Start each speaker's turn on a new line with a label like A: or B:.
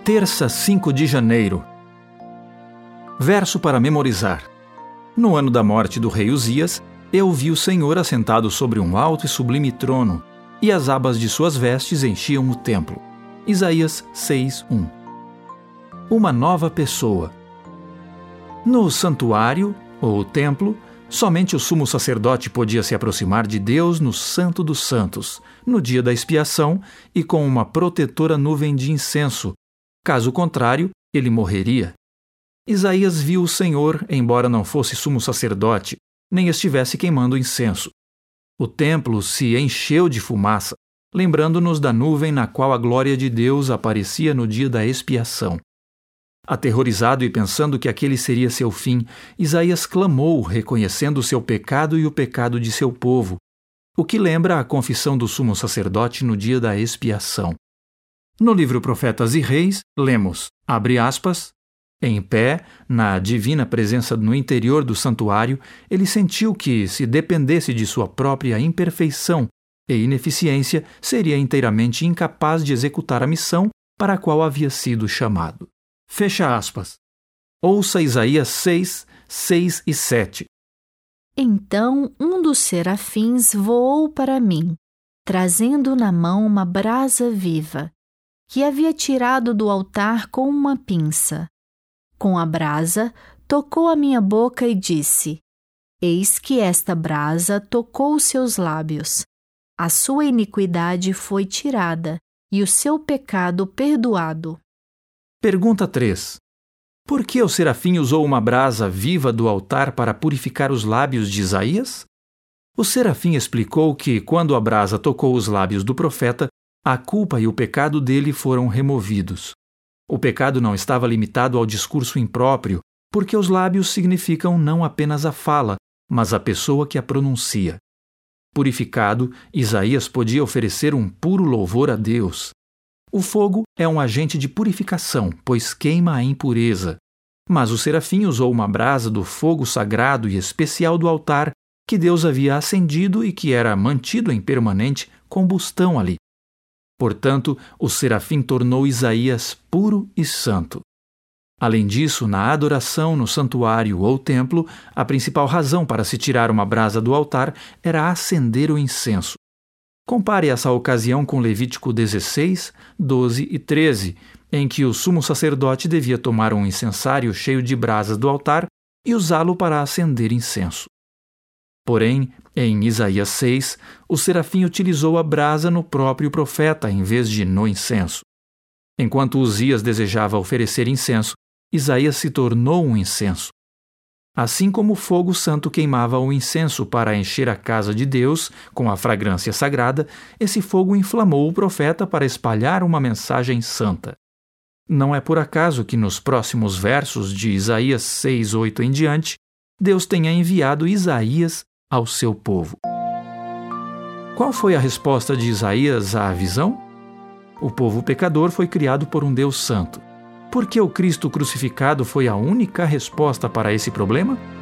A: Terça, 5 de janeiro. Verso para memorizar. No ano da morte do rei Uzias, eu vi o Senhor assentado sobre um alto e sublime trono, e as abas de suas vestes enchiam o templo. Isaías 6:1. Uma nova pessoa. No santuário, ou templo, somente o sumo sacerdote podia se aproximar de Deus no Santo dos Santos, no dia da expiação e com uma protetora nuvem de incenso. Caso contrário, ele morreria. Isaías viu o Senhor, embora não fosse sumo sacerdote, nem estivesse queimando incenso. O templo se encheu de fumaça, lembrando-nos da nuvem na qual a glória de Deus aparecia no dia da expiação. Aterrorizado e pensando que aquele seria seu fim, Isaías clamou, reconhecendo o seu pecado e o pecado de seu povo, o que lembra a confissão do sumo sacerdote no dia da expiação. No livro Profetas e Reis, lemos, abre aspas, em pé, na divina presença no interior do santuário, ele sentiu que, se dependesse de sua própria imperfeição e ineficiência, seria inteiramente incapaz de executar a missão para a qual havia sido chamado. Fecha aspas. Ouça Isaías 6, 6 e 7.
B: Então um dos serafins voou para mim, trazendo na mão uma brasa viva, que havia tirado do altar com uma pinça. Com a brasa, tocou a minha boca e disse, eis que esta brasa tocou os seus lábios. A sua iniquidade foi tirada, e o seu pecado perdoado.
A: Pergunta 3. Por que o serafim usou uma brasa viva do altar para purificar os lábios de Isaías? O serafim explicou que, quando a brasa tocou os lábios do profeta, a culpa e o pecado dele foram removidos. O pecado não estava limitado ao discurso impróprio, porque os lábios significam não apenas a fala, mas a pessoa que a pronuncia. Purificado, Isaías podia oferecer um puro louvor a Deus. O fogo é um agente de purificação, pois queima a impureza. Mas o serafim usou uma brasa do fogo sagrado e especial do altar que Deus havia acendido e que era mantido em permanente combustão ali. Portanto, o serafim tornou Isaías puro e santo. Além disso, na adoração no santuário ou templo, a principal razão para se tirar uma brasa do altar era acender o incenso. Compare essa ocasião com Levítico 16, 12 e 13, em que o sumo sacerdote devia tomar um incensário cheio de brasas do altar e usá-lo para acender incenso. Porém, em Isaías 6, o serafim utilizou a brasa no próprio profeta em vez de no incenso. Enquanto Uzias desejava oferecer incenso, Isaías se tornou um incenso. Assim como o fogo santo queimava o incenso para encher a casa de Deus com a fragrância sagrada, esse fogo inflamou o profeta para espalhar uma mensagem santa. Não é por acaso que nos próximos versos de Isaías 6:8 em diante, Deus tenha enviado Isaías ao seu povo. Qual foi a resposta de Isaías à visão? O povo pecador foi criado por um Deus santo. Por que o Cristo crucificado foi a única resposta para esse problema?